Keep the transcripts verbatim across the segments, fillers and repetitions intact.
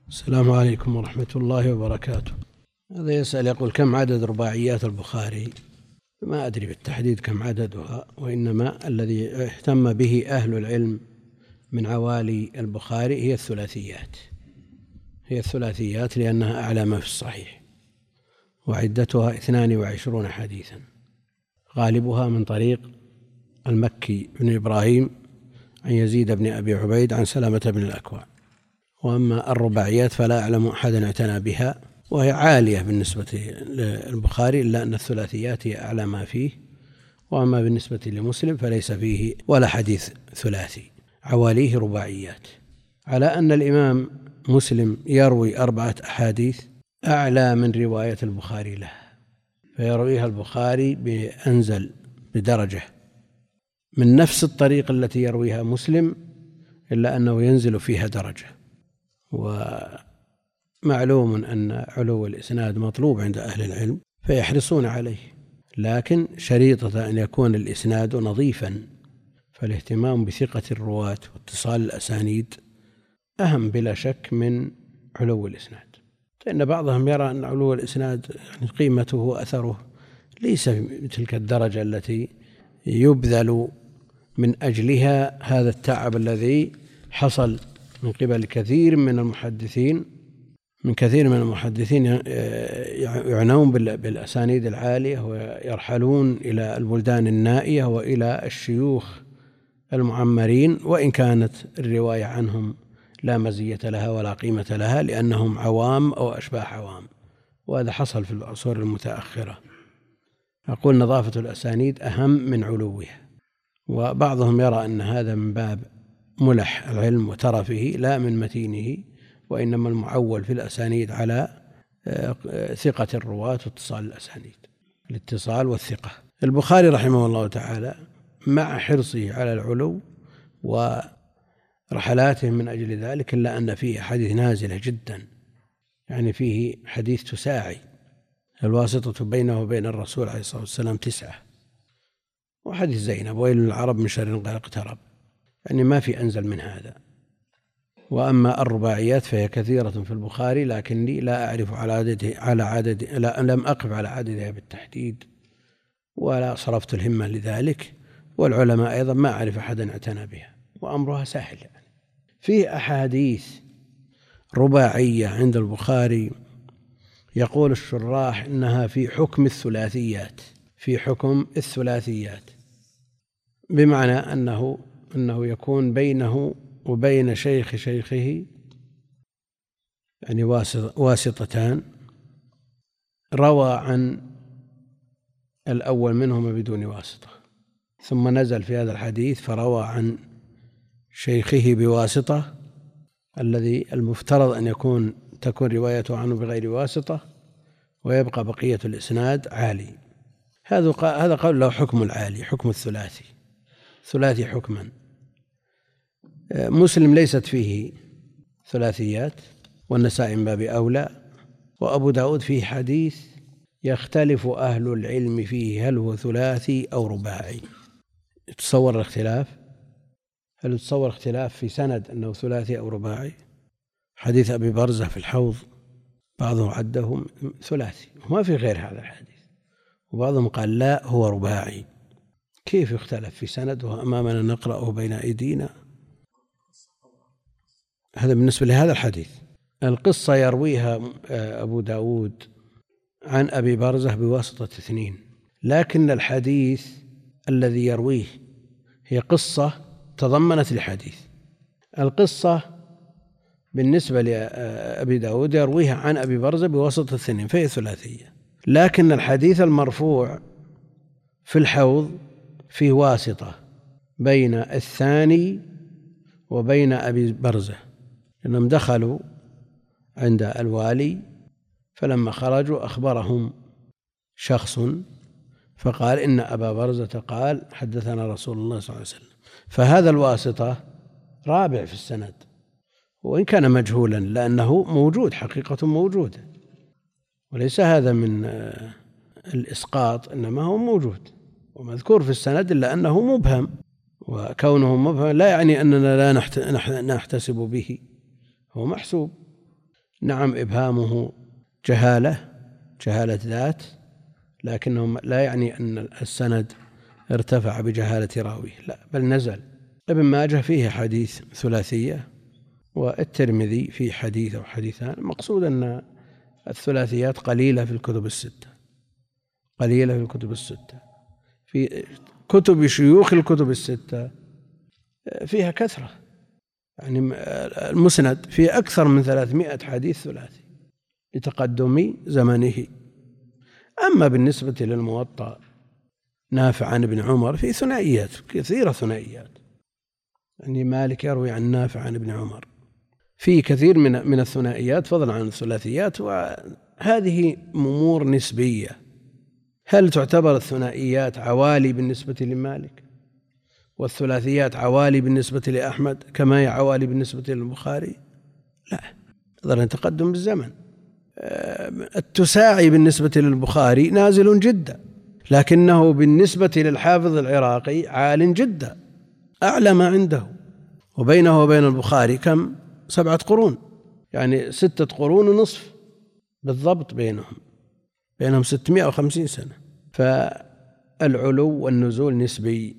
السلام عليكم ورحمة الله وبركاته. هذا يسأل يقول: كم عدد رباعيات البخاري؟ ما أدري بالتحديد كم عددها، وإنما الذي اهتم به أهل العلم من عوالي البخاري هي الثلاثيات هي الثلاثيات لأنها أعلى ما في الصحيح، وعدتها اثنان وعشرون حديثا، غالبها من طريق المكي بن إبراهيم عن يزيد بن أبي عبيد عن سلمة بن الأكوع. وأما الرباعيات فلا أعلم أحدا اعتنى بها، وهي عالية بالنسبة للبخاري، إلا أن الثلاثيات هي أعلى ما فيه. وأما بالنسبة لمسلم فليس فيه ولا حديث ثلاثي، عواليه رباعيات، على أن الإمام مسلم يروي أربعة أحاديث أعلى من رواية البخاري له، فيرويها البخاري بأنزل بدرجة من نفس الطريق التي يرويها مسلم، إلا أنه ينزل فيها درجة. ومعلوم أن علو الإسناد مطلوب عند أهل العلم فيحرصون عليه، لكن شريطة أن يكون الإسناد نظيفا، فالاهتمام بثقة الرواة واتصال الأسانيد أهم بلا شك من علو الإسناد. فإن بعضهم يرى أن علو الإسناد يعني قيمته وأثره ليس بتلك الدرجة التي يبذل من أجلها هذا التعب الذي حصل من قبل كثير من المحدثين من كثير من المحدثين يعنون بالأسانيد العالية ويرحلون إلى البلدان النائية وإلى الشيوخ المعمرين، وإن كانت الرواية عنهم لا مزية لها ولا قيمة لها، لأنهم عوام أو أشباح عوام، وهذا حصل في العصور المتأخرة. أقول نظافة الأسانيد أهم من علوها، وبعضهم يرى أن هذا من باب ملح العلم وترفه لا من متينه، وإنما المعول في الأسانيد على ثقة الرواة واتصال الأسانيد، الاتصال والثقة. البخاري رحمه الله تعالى مع حرصه على العلو ورحلاته من أجل ذلك، إلا أن فيه حديث نازلة جدا، يعني فيه حديث تساعي الواسطة بينه وبين الرسول عليه الصلاة والسلام تسعة، وحديث زينب: ويل للعرب من شر قد اقترب، يعني ما في أنزل من هذا. وأما الرباعيات فهي كثيرة في البخاري، لكني لا أعرف على عدد على عدد لا لم أقف على عددها بالتحديد، ولا صرفت الهمة لذلك، والعلماء أيضا ما أعرف أحدا اعتنى بها، وأمرها سهل. يعني في أحاديث رباعية عند البخاري يقول الشراح إنها في حكم الثلاثيات في حكم الثلاثيات بمعنى أنه أنه يكون بينه وبين شيخ شيخه يعني واسطتان، روى عن الأول منهما بدون واسطة، ثم نزل في هذا الحديث فروى عن شيخه بواسطة، الذي المفترض أن يكون تكون روايته عنه بغير واسطة، ويبقى بقية الإسناد عالي. هذا هذا قول له حكم العالي، حكم الثلاثي ثلاثي حكما. مسلم ليست فيه ثلاثيات، والنسائي من باب أولى، وأبو داود فيه حديث يختلف أهل العلم فيه هل هو ثلاثي أو رباعي. تصور الاختلاف، هل تصور اختلاف في سند أنه ثلاثي أو رباعي؟ حديث أبي برزة في الحوض بعضهم عده ثلاثي وما في غير هذا الحديث، وبعضهم قال لا هو رباعي. كيف يختلف في سند وأمامنا نقرأه بين أيدينا؟ هذا بالنسبة لهذا الحديث. القصة يرويها أبو داود عن أبي برزة بواسطة اثنين، لكن الحديث الذي يرويه هي قصة تضمنت الحديث. القصة بالنسبة لأبي داود يرويها عن أبي برزة بواسطة اثنين فهي ثلاثية، لكن الحديث المرفوع في الحوض فيه واسطة بين الثاني وبين أبي برزة، إنهم دخلوا عند الوالي، فلما خرجوا أخبرهم شخص فقال إن أبا برزة قال حدثنا رسول الله صلى الله عليه وسلم، فهذا الواسطة رابع في السند، وإن كان مجهولا لأنه موجود، حقيقة موجودة، وليس هذا من الإسقاط، إنما هو موجود ومذكور في السند، إلا أنه مبهم، وكونه مبهم لا يعني أننا لا نحتسب به، هو محسوب. نعم إبهامه جهالة جهالة ذات، لكنه لا يعني أن السند ارتفع بجهالة راويه، لا، بل نزل. ابن ماجه فيه حديث ثلاثية، والترمذي فيه حديث أو حديثان. المقصود أن الثلاثيات قليلة في الكتب الستة، قليلة في الكتب الستة. في كتب شيوخ الكتب الستة فيها كثرة، يعني المسند فيه أكثر من ثلاثمائة حديث ثلاثي لتقدم زمنه. أما بالنسبة للموطأ نافع عن ابن عمر في ثنائيات كثيرة، ثنائيات، يعني مالك يروي عن نافع عن ابن عمر في كثير من من الثنائيات فضلا عن الثلاثيات، وهذه أمور نسبية. هل تعتبر الثنائيات عوالي بالنسبة لمالك والثلاثيات عوالي بالنسبة لأحمد كما هي عوالي بالنسبة للبخاري؟ لا، نظرا لتقدم بالزمن. التساعي بالنسبة للبخاري نازل جدا، لكنه بالنسبة للحافظ العراقي عال جدا، أعلى ما عنده. وبينه وبين البخاري كم؟ سبعة قرون، يعني ستة قرون ونصف بالضبط، بينهم بينهم ستمائة وخمسين سنة. فالعلو والنزول نسبي،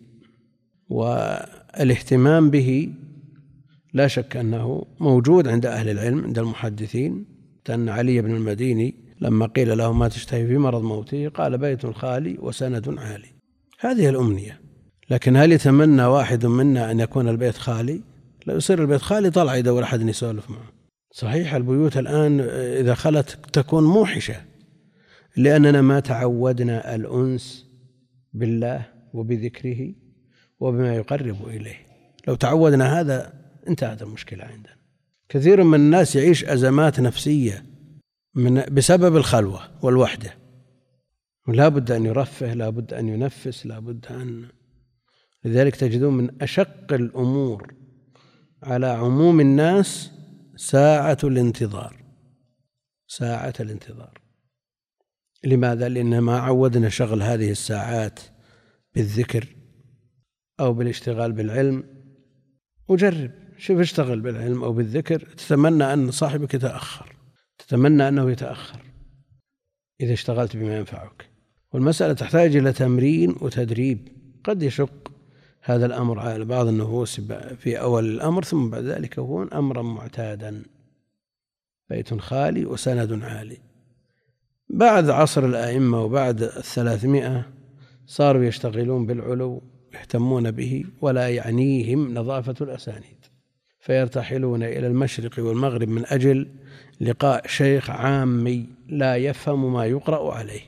والاهتمام به لا شك أنه موجود عند أهل العلم، عند المحدثين. أن علي بن المديني لما قيل له ما تشتهي في مرض موته قال بيت خالي وسند عالي. هذه الأمنية. لكن هل يتمنى واحد منا أن يكون البيت خالي؟ لا، يصير البيت خالي طلع يدور أحد يسولف معه. صحيح البيوت الآن إذا خلت تكون موحشة، لأننا ما تعودنا الأنس بالله وبذكره وبما يقرب إليه. لو تعودنا هذا انتهت المشكلة عندنا. كثير من الناس يعيش أزمات نفسية من بسبب الخلوة والوحدة، ولا بد أن يرفه، لا بد أن ينفس، لا بد أن. لذلك تجدون من أشق الأمور على عموم الناس ساعة الانتظار، ساعة الانتظار. لماذا؟ لأن ما عودنا شغل هذه الساعات بالذكر أو بالاشتغال بالعلم. وجرب، شوف، اشتغل بالعلم أو بالذكر، تتمنى أن صاحبك يتأخر، تتمنى أنه يتأخر إذا اشتغلت بما ينفعك. والمسألة تحتاج إلى تمرين وتدريب. قد يشق هذا الأمر على بعض النفوس في أول الأمر، ثم بعد ذلك يكون أمرا معتادا. بيت خالي وسند عالي. بعد عصر الأئمة وبعد الثلاثمائة صاروا يشتغلون بالعلو، يهتمون به، ولا يعنيهم نظافة الأسانيد، فيرتحلون إلى المشرق والمغرب من أجل لقاء شيخ عامي لا يفهم ما يقرأ عليه،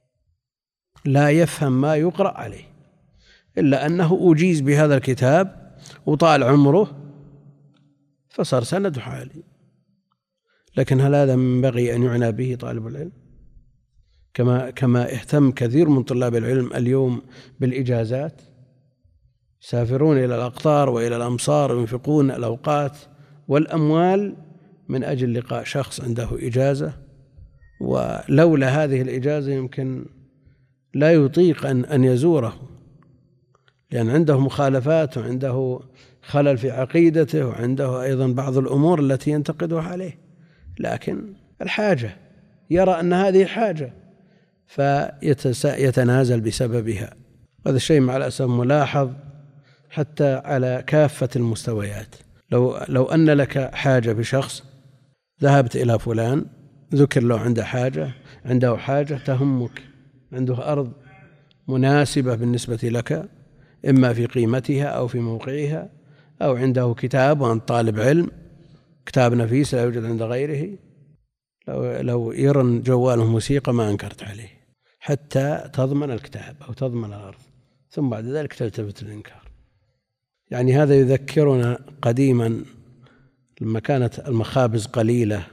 لا يفهم ما يقرأ عليه، إلا أنه أجيز بهذا الكتاب وطال عمره فصار سند حالي. لكن هل هذا ينبغي أن يعنى به طالب العلم؟ كما كما اهتم كثير من طلاب العلم اليوم بالإجازات، يسافرون إلى الأقطار وإلى الأمصار وينفقون الأوقات والأموال من أجل لقاء شخص عنده إجازة، ولولا هذه الإجازة يمكن لا يطيق أن أن يزوره، لأن عنده مخالفات وعنده خلل في عقيدته وعنده أيضا بعض الأمور التي ينتقدها عليه. لكن الحاجة، يرى أن هذه حاجة فيتنازل بسببها. هذا الشيء مع الأسف ملاحظ حتى على كافة المستويات. لو لو أن لك حاجة بشخص، ذهبت إلى فلان، ذكر له عنده حاجة عنده حاجة تهمك، عنده أرض مناسبة بالنسبة لك، إما في قيمتها أو في موقعها، أو عنده كتاب وأنت طالب علم، كتاب نفيس لا يوجد عند غيره، لو, لو يرن جواله موسيقى ما أنكرت عليه حتى تضمن الكتاب أو تضمن الأرض، ثم بعد ذلك تلتفت الإنكار. يعني هذا يذكرنا قديما لما كانت المخابز قليلة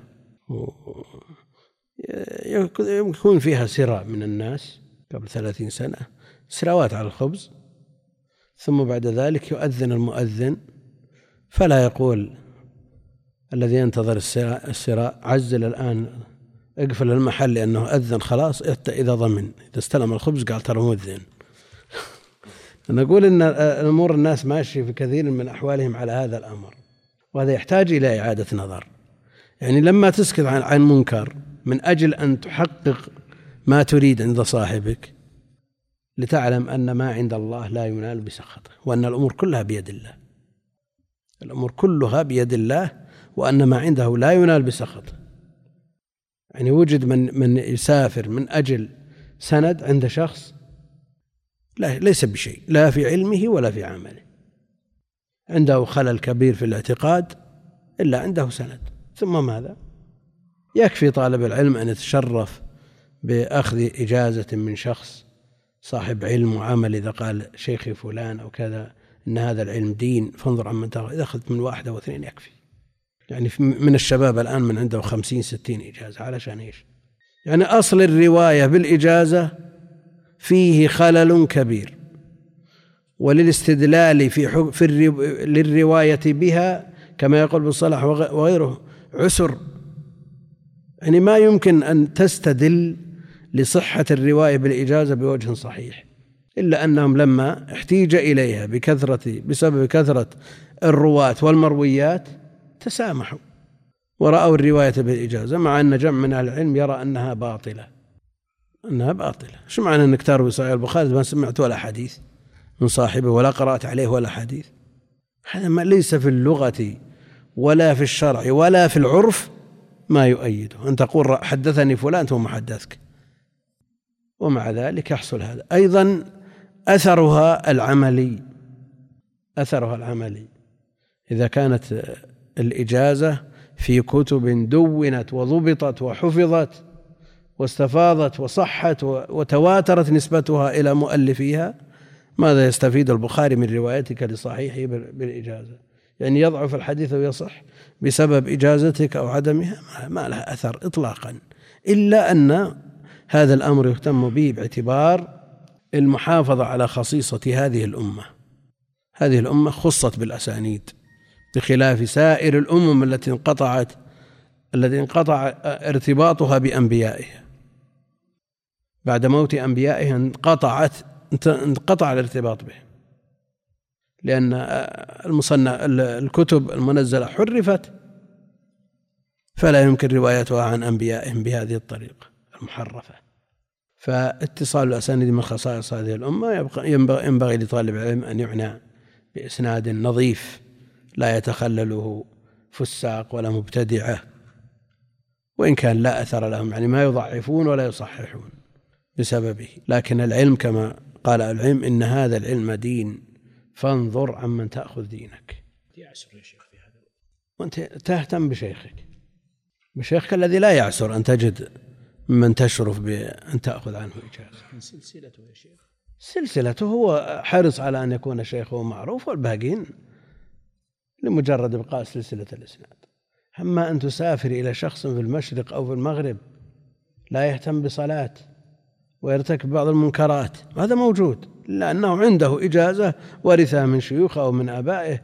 يكون فيها سراء من الناس قبل ثلاثين سنة، سراوات على الخبز، ثم بعد ذلك يؤذن المؤذن فلا يقول الذي ينتظر السراء عزل الآن، اقفل المحل لأنه أذن خلاص، إذا ضمن إذا استلم الخبز قال ترى مؤذن. نقول إن الأمور الناس ماشي في كثير من أحوالهم على هذا الأمر، وهذا يحتاج إلى إعادة نظر. يعني لما تسكت عن, عن منكر من أجل أن تحقق ما تريد عند صاحبك، لتعلم أن ما عند الله لا ينال بسخطه، وأن الأمور كلها بيد الله، الأمور كلها بيد الله، وأن ما عنده لا ينال بسخطه. يعني وجد من من يسافر من أجل سند عند شخص لا ليس بشيء، لا في علمه ولا في عمله، عنده خلل كبير في الاعتقاد إلا عنده سند، ثم ماذا؟ يكفي طالب العلم أن يتشرف بأخذ إجازة من شخص صاحب علم وعمل، إذا قال شيخي فلان أو كذا إن هذا العلم دين فانظر عمن تأخذ، إذا أخذت من واحدة واثنين يكفي. يعني من الشباب الآن من عنده خمسين ستين إجازة، علشان إيش؟ يعني أصل الرواية بالإجازة فيه خلل كبير، وللاستدلال في في للرواية بها كما يقول بالصلاح وغيره عسر. يعني ما يمكن أن تستدل لصحة الرواية بالإجازة بوجه صحيح، إلا أنهم لما احتيج إليها بكثرة بسبب كثرة الرواة والمرويات تسامحوا ورأوا الرواية بالإجازة، مع أن جمع من العلم يرى أنها باطلة أنها باطلة. شو معنى أنك تروي صحيح البخاري ما سمعت ولا حديث من صاحبه ولا قرأت عليه ولا حديث؟ هذا ما ليس في اللغة ولا في الشرع ولا في العرف ما يؤيده. أن تقول حدثني فلان ثم حدثك، ومع ذلك يحصل هذا. أيضا أثرها العملي، أثرها العملي إذا كانت الإجازة في كتب دونت وضبطت وحفظت واستفاضت وصحت وتواترت نسبتها إلى مؤلفيها، ماذا يستفيد البخاري من روايتك لصحيحه بالإجازة؟ يعني يضعف الحديث ويصح بسبب إجازتك أو عدمها؟ ما لها أثر إطلاقا، إلا أن هذا الأمر يهتم به باعتبار المحافظة على خصيصة هذه الأمة. هذه الأمة خصت بالأسانيد بخلاف سائر الأمم التي انقطعت التي انقطع ارتباطها بأنبيائها. بعد موت أنبيائها انقطعت انقطع الارتباط بهم، لأن المصنف الكتب المنزلة حرفت، فلا يمكن روايتها عن أنبيائهم بهذه الطريقة المحرفة. فاتصال الأسانيد من خصائص هذه الأمة. ينبغي لطالب العلم أن يعنى بإسناد نظيف لا يتخلله فساق ولا مبتدعة، وإن كان لا أثر لهم، يعني ما يضعفون ولا يصححون بسببه. لكن العلم كما قال العلم إن هذا العلم دين فانظر عمن تأخذ دينك. يعسر يا شيخ في هذا، وأنت تهتم بشيخك بشيخك الذي لا يعسر أن تجد من تشرف بأن تأخذ عنه إجازة. سلسلته يا شيخ، سلسلته هو حرص على أن يكون شيخه معروف، والباقين لمجرد بقاء سلسلة الإسناد. أما أن تسافر إلى شخص في المشرق أو في المغرب لا يهتم بصلاة ويرتكب بعض المنكرات، هذا موجود، لأنه عنده إجازة ورثها من شيوخه أو من آبائه،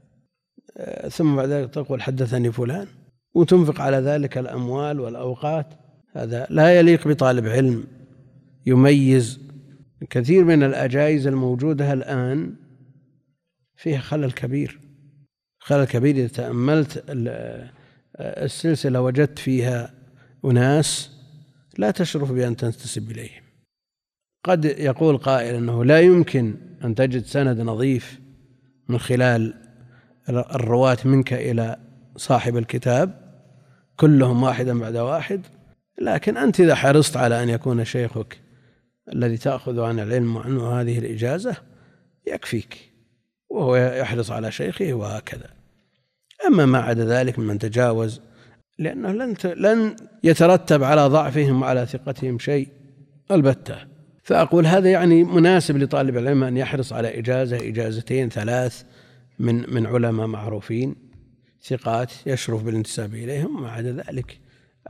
ثم بعد ذلك تقول حدثني فلان وتنفق على ذلك الأموال والأوقات. هذا لا يليق بطالب علم يميز. كثير من الأجائز الموجودة الآن فيها خلل كبير، خلل كبير. إذا تأملت السلسلة وجدت فيها أناس لا تشرف بأن تنتسب إليهم. قد يقول قائل أنه لا يمكن أن تجد سند نظيف من خلال الرواة منك إلى صاحب الكتاب كلهم واحدا بعد واحد، لكن أنت إذا حرصت على أن يكون شيخك الذي تأخذ عن العلم وعنه هذه الإجازة يكفيك، وهو يحرص على شيخه وهكذا. أما ما عدا ذلك من تجاوز، لأنه لن لن يترتب على ضعفهم وعلى ثقتهم شيء البتة. فأقول هذا يعني مناسب لطالب العلم أن يحرص على إجازة إجازتين ثلاث من من علماء معروفين ثقات يشرف بالانتساب إليهم. ما عدا ذلك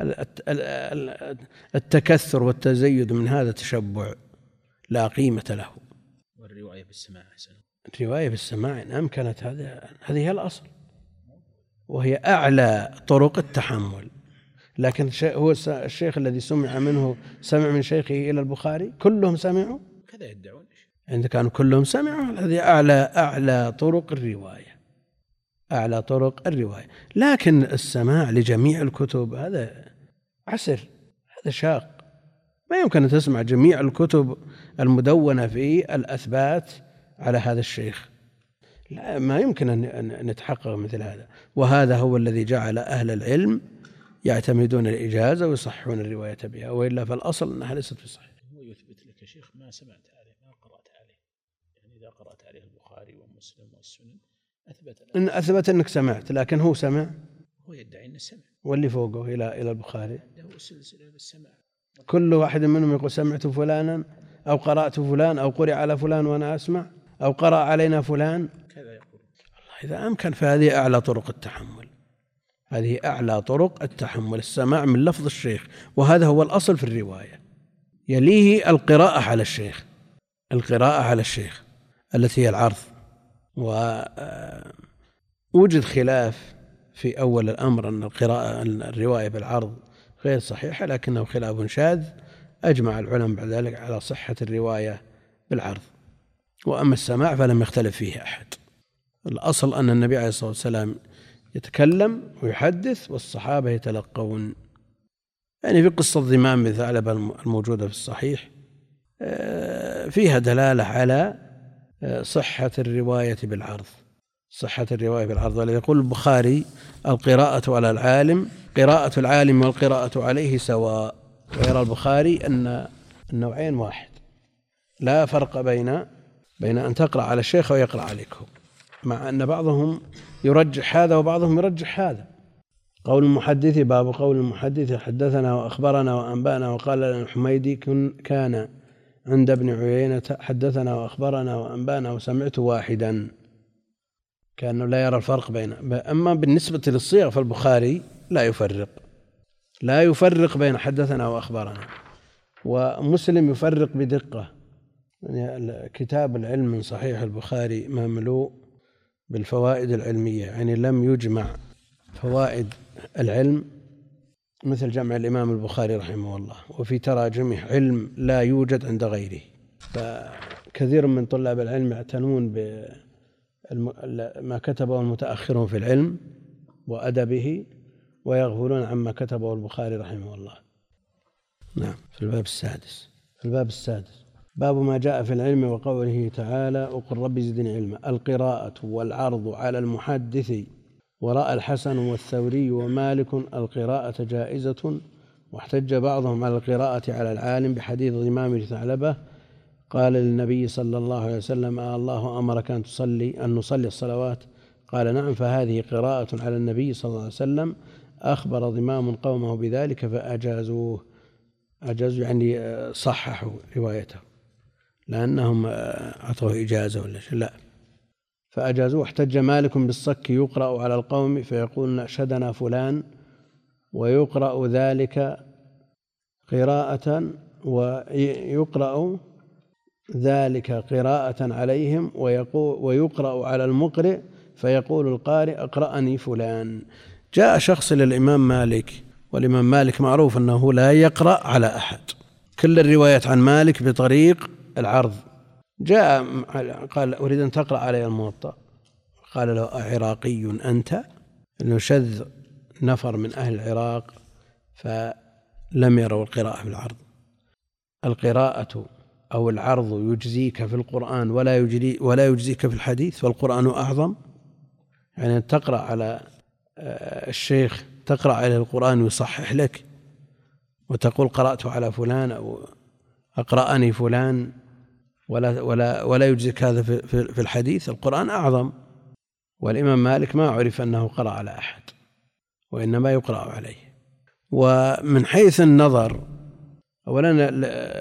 التكثر والتزيد من هذا تشبع لا قيمة له. والرواية بالسماع حسن، الرواية بالسماع إن أمكنت هذا هذه هي الأصل، وهي أعلى طرق التحمل. لكن هو الشيخ الذي سمع منه سمع من شيخه إلى البخاري كلهم سمعوا كذا يدعون، عند كانوا كلهم سمعوا، هذه أعلى أعلى طرق الرواية، أعلى طرق الرواية. لكن السماع لجميع الكتب هذا عسر، هذا شاق، ما يمكن أن تسمع جميع الكتب المدونة في الأثبات على هذا الشيخ، لا، ما يمكن أن نتحقق مثل هذا. وهذا هو الذي جعل أهل العلم يعتمدون الإجازة ويصححون الرواية بها، وإلا فالأصل أنها ليست بصحيح. هو يثبت لك يا شيخ ما سمعت عليه، ما قرأت عليه، يعني إذا قرأت عليه البخاري ومسلم والسنن أثبت إن أثبت أنك سمعت، لكن هو سمع، هو يدعي أنه سمع، واللي فوقه إلى إلى البخاري عنده سلسلة بالسماع، كل واحد منهم يقول سمعت فلانا أو قرأت فلان أو قرئ على فلان وأنا أسمع أو قرأ علينا فلان كذا يقول. الله، إذا أمكن فهذه أعلى طرق التحمل، هذه أعلى طرق التحمل، السماع من لفظ الشيخ، وهذا هو الأصل في الرواية. يليه القراءة على الشيخ، القراءة على الشيخ التي هي العرض. ووجد خلاف في أول الأمر أن القراءة الرواية بالعرض غير صحيحة، لكنه خلاف شاذ، أجمع العلماء بعد ذلك على صحة الرواية بالعرض. وأما السماع فلم يختلف فيه أحد، الأصل أن النبي عليه الصلاة والسلام يتكلم ويحدث والصحابة يتلقون. يعني في قصة ضمام بن ثعلبة الموجودة في الصحيح فيها دلالة على صحة الرواية بالعرض، صحة الرواية بالعرض. ولذا يقول البخاري القراءة على العالم، قراءة العالم والقراءة عليه سواء. ويرى البخاري أن النوعين واحد، لا فرق بين بين أن تقرأ على الشيخ ويقرأ عليك هو، مع أن بعضهم يرجح هذا وبعضهم يرجح هذا. قول المحدث، باب قول المحدث حدثنا وأخبرنا وأنبأنا وقال لنا الحميدي كان عند ابن عيينة حدثنا وأخبرنا وأنبأنا وسمعت واحدا، كأنه لا يرى الفرق بين. أما بالنسبة للصيغ فالبخاري لا يفرق، لا يفرق بين حدثنا وأخبرنا. ومسلم يفرق بدقة، يعني كتاب العلم من صحيح البخاري مملوء بالفوائد العلمية، يعني لم يجمع فوائد العلم مثل جمع الإمام البخاري رحمه الله، وفي تراجمه علم لا يوجد عند غيره. فكثير من طلاب العلم يعتنون بما كتبه المتأخرون في العلم وأدبه ويغفلون عما كتبه البخاري رحمه الله. نعم. في الباب السادس في الباب السادس باب ما جاء في العلم وقوله تعالى وقل رب زدني علما. القراءة والعرض على المحدث، ورأى الحسن والثوري ومالك القراءة جائزة، واحتج بعضهم على القراءة على العالم بحديث ضمام بن ثعلبة قال للنبي صلى الله عليه وسلم آه الله أمرك أن تصلي أن نصلي الصلوات؟ قال نعم، فهذه قراءة على النبي صلى الله عليه وسلم. أخبر ضمام قومه بذلك فأجازوه، أجازوا يعني صححوا روايته، لأنهم أعطوه إجازة ولا شيء، لا، فأجازوه. احتج مالك بالصك يقرأ على القوم فيقول نشدنا فلان، ويقرأ ذلك قراءة ويقرأ ذلك قراءة عليهم، ويقول ويقرأ على المقرئ فيقول القارئ أقرأني فلان. جاء شخص للإمام مالك، والإمام مالك معروف أنه لا يقرأ على أحد، كل الروايات عن مالك بطريق العرض. جاء قال أريد أن تقرأ علي الموطأ، قال له أعراقي أنت؟ إنه شذ نفر من أهل العراق فلم يروا القراءة بالعرض. القراءة أو العرض يجزيك في القرآن ولا يجري ولا يجزيك في الحديث، والقرآن أعظم. يعني تقرأ على الشيخ، تقرأ على القرآن ويصحح لك، وتقول قرأت على فلان أو أقرأني فلان، ولا ولا ولا يجزيك هذا في في الحديث. القرآن أعظم. والإمام مالك ما عرف أنه قرأ على أحد، وإنما يقرأ عليه. ومن حيث النظر، أولا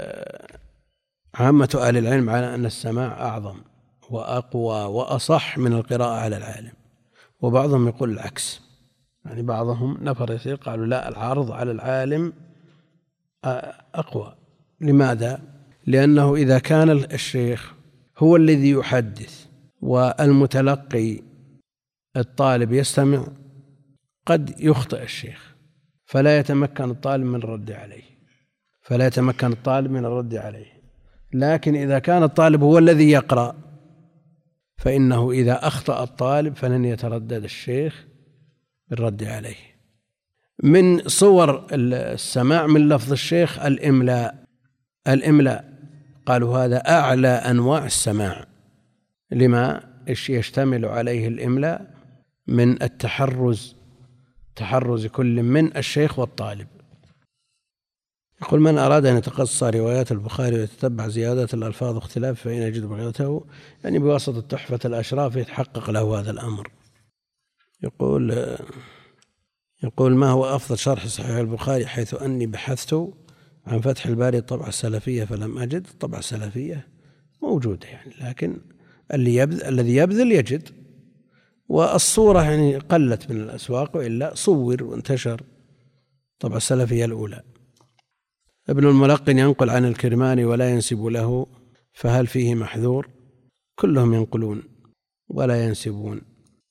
عامة أهل العلم على أن السماع أعظم وأقوى وأصح من القراءة على العالم، وبعضهم يقول العكس. يعني بعضهم نفر يسير قالوا لا، العرض على العالم أقوى. لماذا؟ لأنه إذا كان الشيخ هو الذي يحدث والمتلقي الطالب يستمع، قد يخطئ الشيخ فلا يتمكن الطالب من الرد عليه فلا يتمكن الطالب من الرد عليه. لكن إذا كان الطالب هو الذي يقرأ فإنه إذا أخطأ الطالب فلن يتردد الشيخ بالرد عليه. من صور السماع من لفظ الشيخ الإملاء. الإملاء قالوا هذا أعلى أنواع السماع لما يشتمل عليه الإملاء من التحرز، تحرز كل من الشيخ والطالب. يقول: من أراد أن يتقصى روايات البخاري ويتتبع زيادات الألفاظ واختلاف فإن يجد بغيته، يعني بواسطة تحفة الأشراف يتحقق له هذا الأمر. يقول يقول ما هو أفضل شرح صحيح البخاري، حيث أني بحثت عن فتح الباري الطبعة السلفية فلم أجد. الطبعة السلفية موجودة يعني، لكن اللي يبذل الذي يبذل يجد، والصورة يعني قلت من الأسواق، وإلا صور وانتشر. الطبعة السلفية الأولى. ابن الملقن ينقل عن الكرماني ولا ينسب له، فهل فيه محذور؟ كلهم ينقلون ولا ينسبون،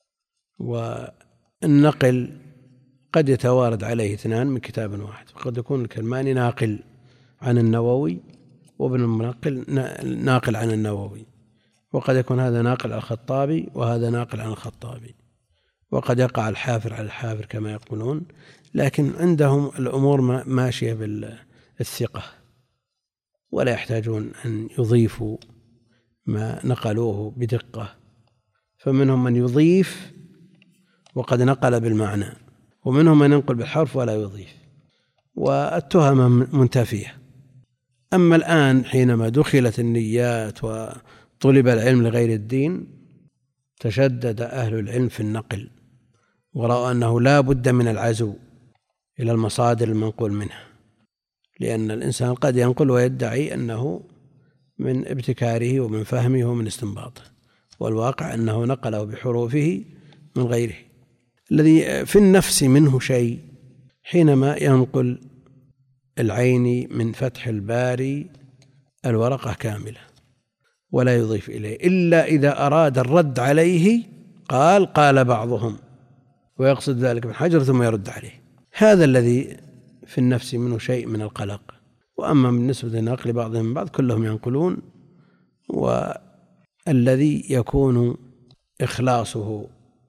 والنقل قد يتوارد عليه اثنان من كتاب واحد، فقد يكون الكرماني ناقل عن النووي وابن المنقل ناقل عن النووي، وقد يكون هذا ناقل عن الخطابي وهذا ناقل عن الخطابي، وقد يقع الحافر على الحافر كما يقولون، لكن عندهم الأمور ماشية بالثقة ولا يحتاجون أن يضيفوا ما نقلوه بدقة. فمنهم من يضيف وقد نقل بالمعنى، ومنهم من ينقل بالحرف ولا يضيف، والتهم منتفية. أما الآن حينما دخلت النيات وطلب العلم لغير الدين، تشدد أهل العلم في النقل، ورأوا أنه لا بد من العزو إلى المصادر المنقول منها، لأن الإنسان قد ينقل ويدعي أنه من ابتكاره ومن فهمه ومن استنباطه، والواقع أنه نقله بحروفه من غيره. الذي في النفس منه شيء حينما ينقل العيني من فتح الباري الورقة كاملة ولا يضيف إليه، إلا إذا أراد الرد عليه قال قال بعضهم، ويقصد ذلك ابن حجر ثم يرد عليه. هذا الذي في النفس منه شيء من القلق. وأما بالنسبة لنقل بعضهم من بعض كلهم ينقلون، والذي يكون إخلاصه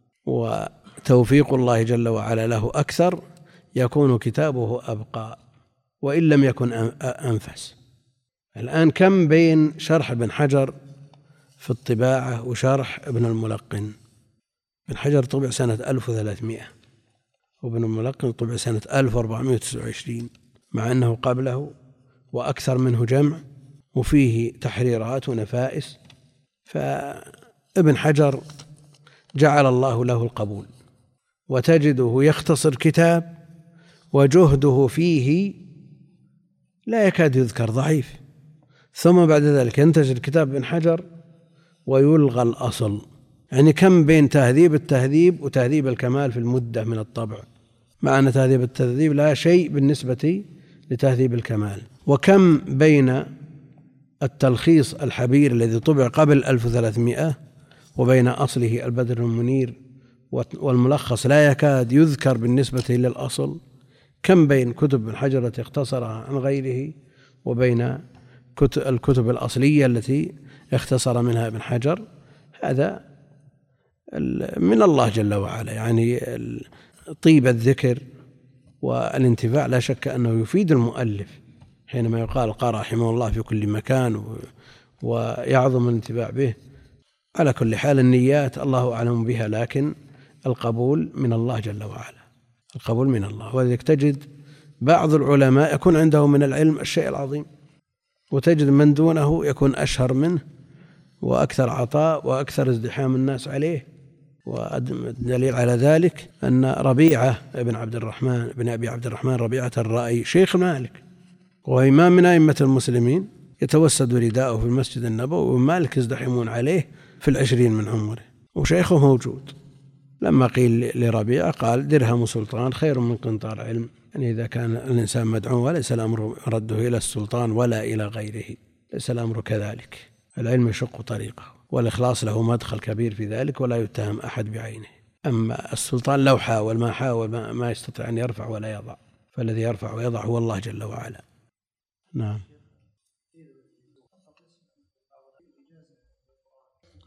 وتوفيق الله جل وعلا له أكثر يكون كتابه أبقى وإن لم يكن أنفس. الآن كم بين شرح ابن حجر في الطباعة وشرح ابن الملقن؟ ابن حجر طبع سنة ألف وثلاثمائة وابن الملقن طبع سنة ألف وأربعمائة وتسعة وعشرين، مع أنه قبله وأكثر منه جمع وفيه تحريرات ونفائس. فابن حجر جعل الله له القبول، وتجده يختصر كتاب وجهده فيه لا يكاد يذكر، ضعيف، ثم بعد ذلك ينتشر كتاب ابن حجر ويلغى الأصل. يعني كم بين تهذيب التهذيب وتهذيب الكمال في المدة من الطبع، مع أن تهذيب التهذيب لا شيء بالنسبة لتهذيب الكمال. وكم بين التلخيص الحبير الذي طبع قبل ألف وثلاثمائة وبين أصله البدر المنير والملخص لا يكاد يذكر بالنسبة للأصل. كم بين كتب ابن حجر التي اختصرها عن غيره وبين الكتب الأصلية التي اختصر منها ابن حجر. هذا من الله جل وعلا، يعني طيب الذكر والانتفاع لا شك أنه يفيد المؤلف حينما يقال قال رحمه الله في كل مكان، ويعظم الانتفاع به. على كل حال النيات الله أعلم بها، لكن القبول من الله جل وعلا، القبول من الله. ولذلك تجد بعض العلماء يكون عنده من العلم الشيء العظيم، وتجد من دونه يكون أشهر منه وأكثر عطاء وأكثر ازدحام الناس عليه. والدليل على ذلك أن ربيعة ابن عبد الرحمن ابن أبي عبد الرحمن ربيعة الرأي شيخ مالك وإمام من أئمة المسلمين يتوسد رداءه في المسجد النبوي، ومالك يزدحمون عليه في العشرين من عمره وشيخه موجود. لما قيل لربيعة قال درهم سلطان خير من قنطار علم، يعني إذا كان الإنسان مدعو وليس الأمر رده إلى السلطان ولا إلى غيره، ليس الأمر كذلك. العلم يشق طريقه، والإخلاص له مدخل كبير في ذلك ولا يتهم أحد بعينه. أما السلطان لو حاول ما حاول ما يستطيع أن يرفع ولا يضع، فالذي يرفع ويضع هو الله جل وعلا. نعم.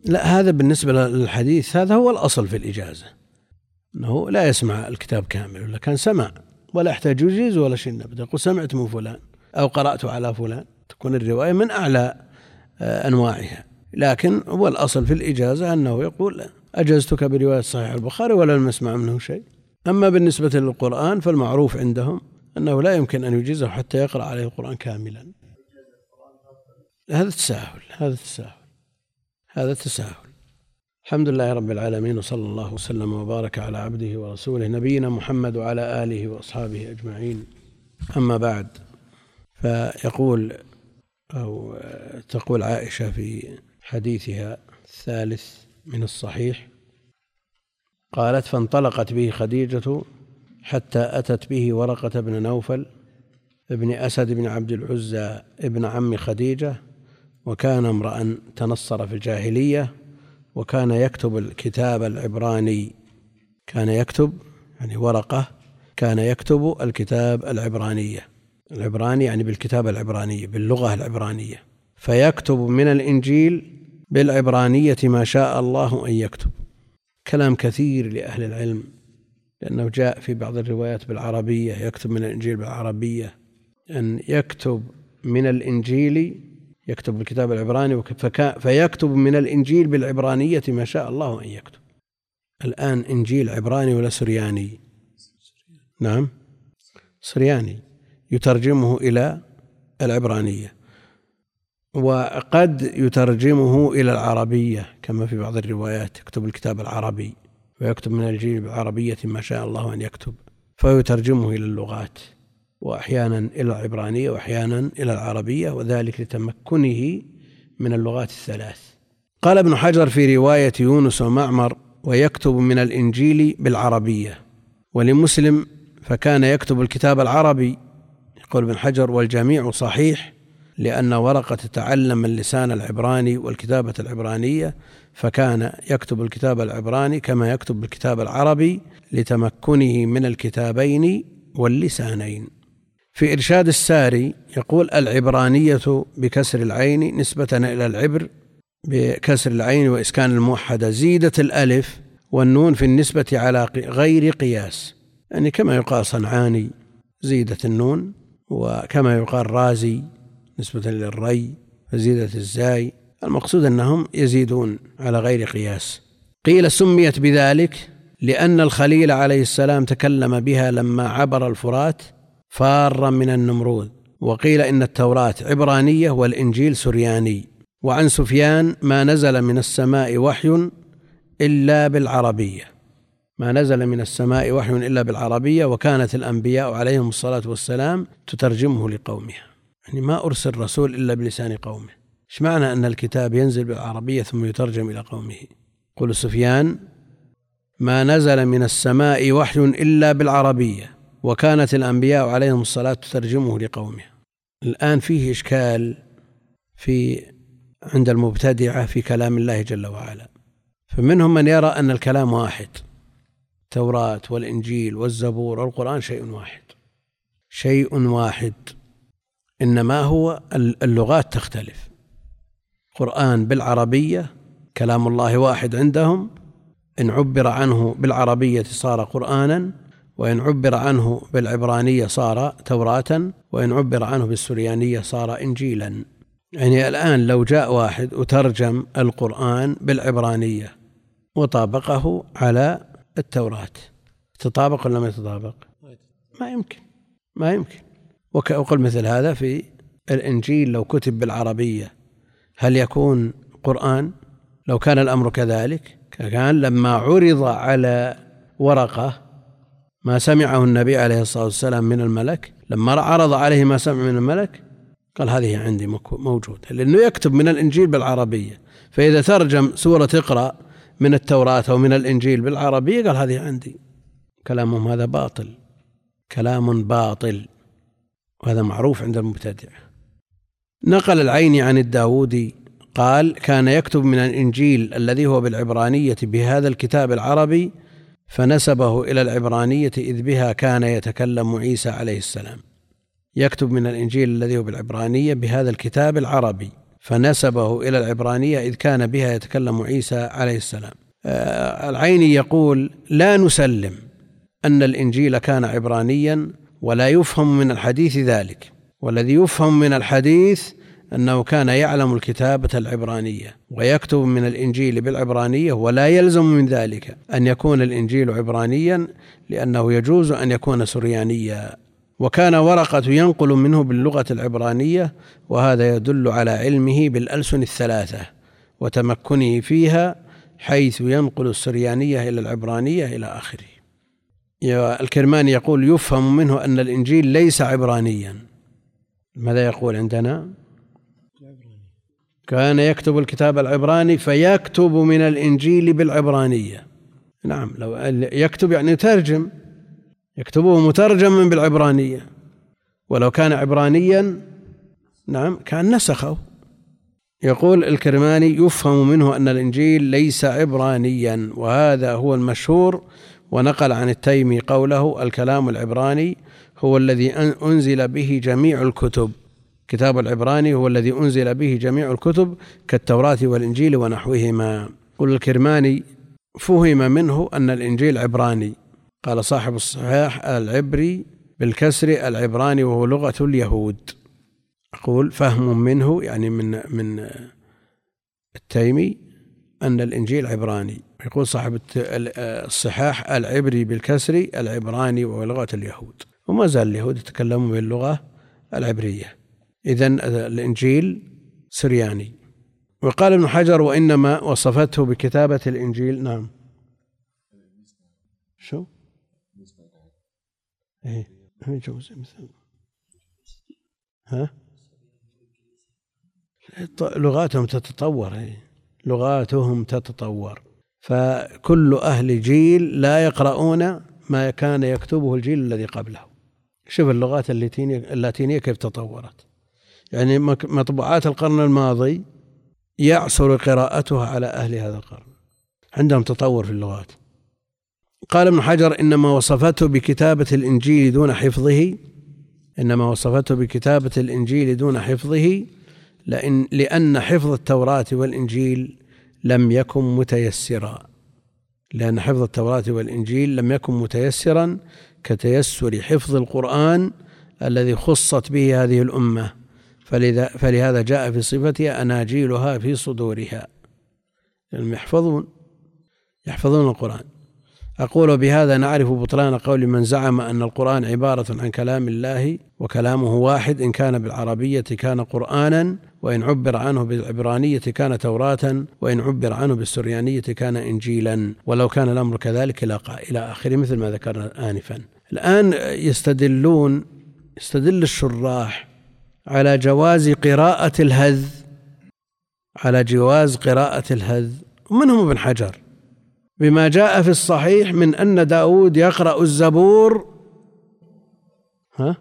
لا، هذا بالنسبة للحديث هذا هو الأصل في الإجازة، أنه لا يسمع الكتاب كامل، ولا كان سمع ولا يحتاج يجيز ولا شيء، نبدأ يقول سمعت من فلان أو قرأت على فلان، تكون الرواية من أعلى أنواعها. لكن هو الأصل في الإجازة أنه يقول أجزتك برواية صحيح البخاري ولا لم يسمع منه شيء. أما بالنسبة للقرآن فالمعروف عندهم أنه لا يمكن أن يجيزه حتى يقرأ عليه القرآن كاملا. هذا تساهل هذا تساهل هذا تساهل الحمد لله رب العالمين، وصلى الله وسلم وبارك على عبده ورسوله نبينا محمد وعلى آله وأصحابه أجمعين. أما بعد، فيقول أو تقول عائشة في حديثها الثالث من الصحيح، قالت: فانطلقت به خديجة حتى أتت به ورقة بن نوفل ابن أسد بن عبد العزى ابن عم خديجة، وكان امرأ تنصر في الجاهلية، وكان يكتب الكتاب العبراني، كان يكتب يعني ورقة، كان يكتب الكتاب العبرانية، العبراني يعني بالكتابة العبرانية باللغة العبرانية، فيكتب من الإنجيل بالعبرانية ما شاء الله أن يكتب. كلام كثير لأهل العلم، لأنه جاء في بعض الروايات بالعربية، يكتب من الإنجيل بالعربية، أن يكتب من الإنجيل، يكتب الكتاب العبراني فيكتب من الإنجيل بالعبرانية ما شاء الله أن يكتب. الآن إنجيل عبراني ولا سرياني؟ نعم سرياني، يترجمه إلى العبرانية، وقد يترجمه إلى العربية كما في بعض الروايات، يكتب الكتاب العربي ويكتب من الإنجيل بالعربية ما شاء الله أن يكتب، فيترجمه إلى اللغات، وأحيانا إلى العبرانية وأحيانا إلى العربية، وذلك لتمكنه من اللغات الثلاث. قال ابن حجر في رواية يونس ومعمر: ويكتب من الإنجيل بالعربية. ولمسلم: فكان يكتب الكتاب العربي. يقول ابن حجر: والجميع صحيح، لأن ورقة تعلم اللسان العبراني والكتابة العبرانية، فكان يكتب الكتاب العبراني كما يكتب الكتاب العربي لتمكنه من الكتابين واللسانين. في إرشاد الساري يقول: العبرانية بكسر العين نسبة إلى العبر بكسر العين وإسكان الموحدة، زيدت الألف والنون في النسبة على غير قياس، يعني كما يقال صنعاني زيدت النون، وكما يقال رازي نسبة للري فزيدت الزاي، المقصود أنهم يزيدون على غير قياس. قيل: سميت بذلك لأن الخليل عليه السلام تكلم بها لما عبر الفرات فارا من النمرود. وقيل إن التوراة عبرانية والإنجيل سرياني. وعن سفيان: ما نزل من السماء وحي إلا بالعربية، ما نزل من السماء وحي إلا بالعربية، وكانت الأنبياء عليهم الصلاة والسلام تترجمه لقومها، يعني ما أرسل رسول إلا بلسان قومه. إيش معنى أن الكتاب ينزل بالعربية ثم يترجم إلى قومه؟ قل سفيان: ما نزل من السماء وحي إلا بالعربية، وكانت الأنبياء عليهم الصلاة تترجمه لقومها. الآن فيه إشكال في عند المبتدعة في كلام الله جل وعلا، فمنهم من يرى أن الكلام واحد، التوراة والإنجيل والزبور والقرآن شيء واحد شيء واحد إنما هو اللغات تختلف. قرآن بالعربية كلام الله واحد عندهم، إن عبر عنه بالعربية صار قرآنا، وإن عبر عنه بالعبرانية صار توراة، وإن عبر عنه بالسريانية صار إنجيلا. يعني الآن لو جاء واحد وترجم القرآن بالعبرانية وطابقه على التوراة، تطابق ولا ما يتطابق؟ ما يمكن ما يمكن وكأقول مثل هذا في الإنجيل لو كتب بالعربية هل يكون قرآن؟ لو كان الأمر كذلك كان لما عرض على ورقة ما سمعه النبي عليه الصلاة والسلام من الملك، لما عرض عليه ما سمع من الملك قال هذه عندي موجودة، لأنه يكتب من الإنجيل بالعربية، فإذا ترجم سورة اقرأ من التوراة أو من الإنجيل بالعربية قال هذه عندي. كلامهم هذا باطل، كلام باطل، وهذا معروف عند المبتدع. نقل العيني عن الداودي قال: كان يكتب من الإنجيل الذي هو بالعبرانية بهذا الكتاب العربي، فنسبه إلى العبرانية إذ بها كان يتكلم عيسى عليه السلام. يكتب من الإنجيل الذي هو بالعبرانية بهذا الكتاب العربي، فنسبه إلى العبرانية إذ كان بها يتكلم عيسى عليه السلام. العيني يقول لا نسلم أن الإنجيل كان عبرانيا ولا يفهم من الحديث ذلك، والذي يفهم من الحديث أنه كان يعلم الكتابة العبرانية ويكتب من الإنجيل بالعبرانية، ولا يلزم من ذلك أن يكون الإنجيل عبرانيا لأنه يجوز أن يكون سريانيا. وكان ورقة ينقل منه باللغة العبرانية، وهذا يدل على علمه بالألسن الثلاثة وتمكنه فيها، حيث ينقل السريانية إلى العبرانية إلى آخره. الكرماني يقول يفهم منه أن الإنجيل ليس عبرانيا. ماذا يقول عندنا؟ كان يكتب الكتاب العبراني فيكتب من الإنجيل بالعبرانية. نعم، لو يكتب يعني يترجم، يكتبه مترجما بالعبرانية، ولو كان عبرانيا نعم كان نسخه. يقول الكرماني يفهم منه أن الإنجيل ليس عبرانيا، وهذا هو المشهور. ونقل عن التيمي قوله الكلام العبراني هو الذي أنزل به جميع الكتب، كتاب العبراني هو الذي أنزل به جميع الكتب كالتوراة والإنجيل ونحوهما. قل الكرماني فهم منه أن الإنجيل عبراني. قال صاحب الصحاح العبري بالكسر العبراني وهو لغة اليهود. أقول فهم منه يعني من من التيمي أن الإنجيل عبراني. يقول صاحب الصحاح العبري بالكسر العبراني وهو لغة اليهود، وما زال اليهود يتكلمون باللغة العبرية. إذن الإنجيل سرياني. وقال ابن حجر وإنما وصفته بكتابة الإنجيل. نعم شو ايه يجوز مثل ها لغاتهم تتطور، لغاتهم تتطور، فكل أهل جيل لا يقرؤون ما كان يكتبه الجيل الذي قبله. شوف اللغات اللاتينية كيف تطورت، يعني مطبوعات القرن الماضي يعسر قراءتها على أهل هذا القرن، عندهم تطور في اللغات. قال ابن حجر إنما وصفته بكتابة الإنجيل دون حفظه إنما وصفته بكتابة الإنجيل دون حفظه لأن, لأن حفظ التوراة والإنجيل لم يكن متيسرا لأن حفظ التوراة والإنجيل لم يكن متيسرا كتيسر حفظ القرآن الذي خصت به هذه الأمة، فلذا فلهذا جاء في صفتها أناجيلها في صدورها، يعني يحفظون يحفظون القرآن. أقول بهذا نعرف بطلان قول من زعم أن القرآن عبارة عن كلام الله وكلامه واحد، إن كان بالعربية كان قرآنا، وإن عبر عنه بالعبرانية كان توراة، وإن عبر عنه بالسريانية كان إنجيلا، ولو كان الأمر كذلك إلى آخره، مثل ما ذكرنا آنفا. الآن يستدلون يستدل الشراح على جواز قراءة الهذ على جواز قراءة الهذ ومنهم ابن حجر بما جاء في الصحيح من أن داود يقرأ الزبور ها؟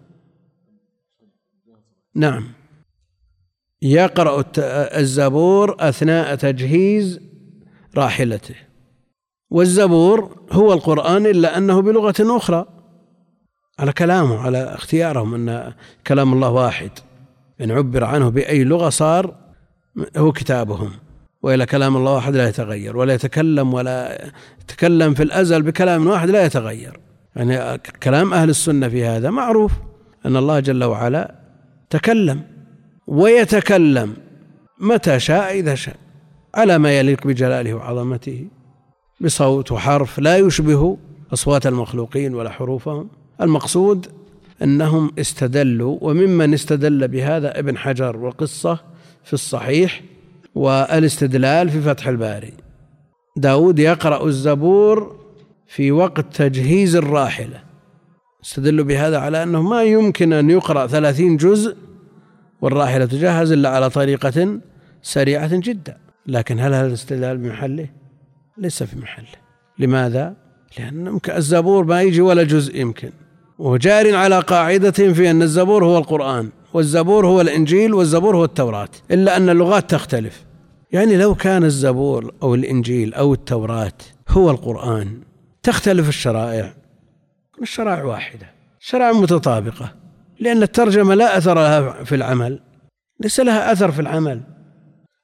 نعم يقرأ الزبور أثناء تجهيز راحلته، والزبور هو القرآن إلا أنه بلغة أخرى، على كلامه على اختيارهم أن كلام الله واحد، إن عبر عنه بأي لغة صار هو كتابهم، وإلى كلام الله واحد لا يتغير ولا يتكلم ولا يتكلم في الأزل بكلام واحد لا يتغير. يعني كلام أهل السنة في هذا معروف أن الله جل وعلا تكلم ويتكلم متى شاء إذا شاء على ما يليق بجلاله وعظمته بصوت وحرف لا يشبه أصوات المخلوقين ولا حروفهم. المقصود أنهم استدلوا، وممن استدل بهذا ابن حجر والقصة في الصحيح والاستدلال في فتح الباري. داود يقرأ الزبور في وقت تجهيز الراحلة، استدلوا بهذا على أنه ما يمكن أن يقرأ ثلاثين جزء والراحلة تجهز إلا على طريقة سريعة جدا. لكن هل هذا الاستدلال بمحله؟ ليس في محله. لماذا؟ لأن الزبور ما يجي ولا جزء يمكن، وجار على قاعدة في أن الزبور هو القرآن والزبور هو الإنجيل والزبور هو التوراة، إلا أن اللغات تختلف. يعني لو كان الزبور أو الإنجيل أو التوراة هو القرآن تختلف الشرائع، الشرائع واحدة، شرائع متطابقة، لأن الترجمة لا أثر لها في العمل، ليس لها أثر في العمل،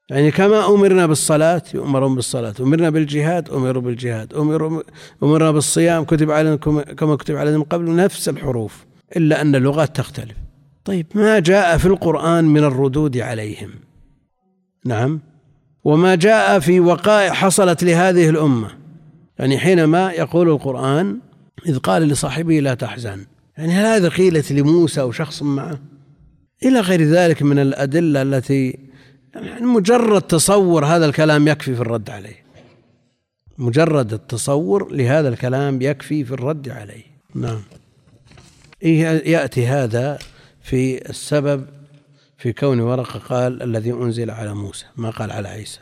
يعني كما أمرنا بالصلاة يؤمرون بالصلاة، أمرنا بالجهاد أمروا بالجهاد، أمروا أمرنا بالصيام كتب عليكم كما كتب عليهم قبل، نفس الحروف، إلا أن اللغات تختلف. طيب ما جاء في القرآن من الردود عليهم؟ نعم. وما جاء في وقائع حصلت لهذه الأمة، يعني حينما يقول القرآن إذ قال لصاحبه لا تحزن، يعني هل هذا قيلت لموسى أو شخص معه؟ إلى غير ذلك من الأدلة التي يعني مجرد تصور هذا الكلام يكفي في الرد عليه، مجرد التصور لهذا الكلام يكفي في الرد عليه. نعم. يأتي هذا في السبب في كون ورقة قال الذي أنزل على موسى، ما قال على عيسى.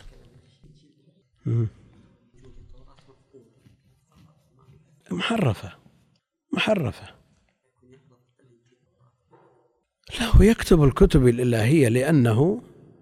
محرفة محرفة. لا، يكتب الكتب الإلهية لأنه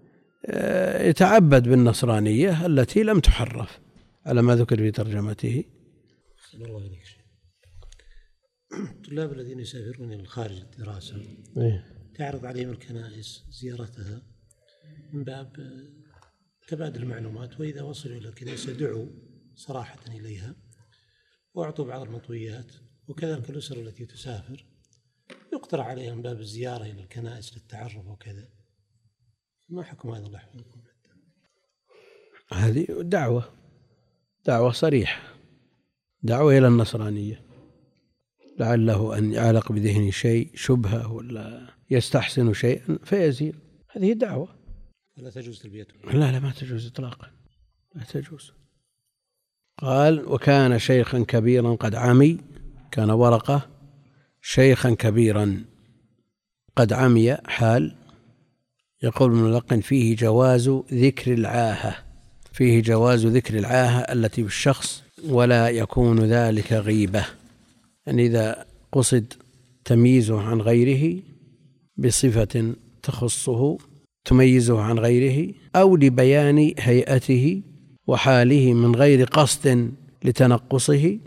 يتعبد بالنصرانية التي لم تحرف على ما ذكر في ترجمته. الله عليك شيء. الطلاب الذين يسافرون إلى الخارج الدراسة إيه؟ تعرض عليهم الكنائس زيارتها من باب تبادل المعلومات، وإذا وصلوا إلى الكنيسة دعوا صراحة إليها وأعطوا بعض المطويات، وكذلك الأسر التي تسافر يقترح عليهم باب الزيارة إلى الكنائس للتعرف وكذا. ما حكم هذا الله يحفظكم؟ هذه دعوة دعوة صريحة، دعوة إلى النصرانية، لعله أن يعلق بذهن شيء شبهة ولا يستحسن شيئا فيزيل، هذه دعوة. لا تجوز تلبيته؟ لا لا ما تجوز إطلاقا، لا تجوز. قال وكان شيخا كبيرا قد عمي، كان ورقة شيخا كبيرا قد عمي حال. يقول ابن الملقن فيه جواز ذكر العاهة، فيه جواز ذكر العاهة التي بالشخص ولا يكون ذلك غيبة، يعني إذا قصد تمييزه عن غيره بصفة تخصه تميزه عن غيره، أو لبيان هيئته وحاله من غير قصد لتنقصه،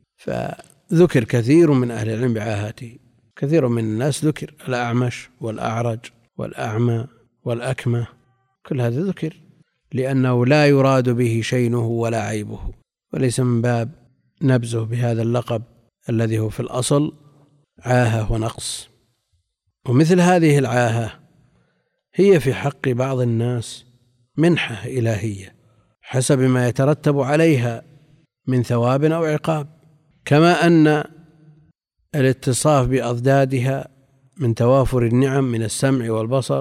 فذكر كثير من أهل العلم بعاهته. كثير من الناس ذكر، الأعمش والأعرج والأعمى والأكمة، كل هذا ذكر لأنه لا يراد به شينه ولا عيبه، وليس من باب نبزه بهذا اللقب الذي هو في الأصل عاهة ونقص. ومثل هذه العاهة هي في حق بعض الناس منحة إلهية حسب ما يترتب عليها من ثواب أو عقاب، كما أن الاتصاف بأضدادها من توافر النعم من السمع والبصر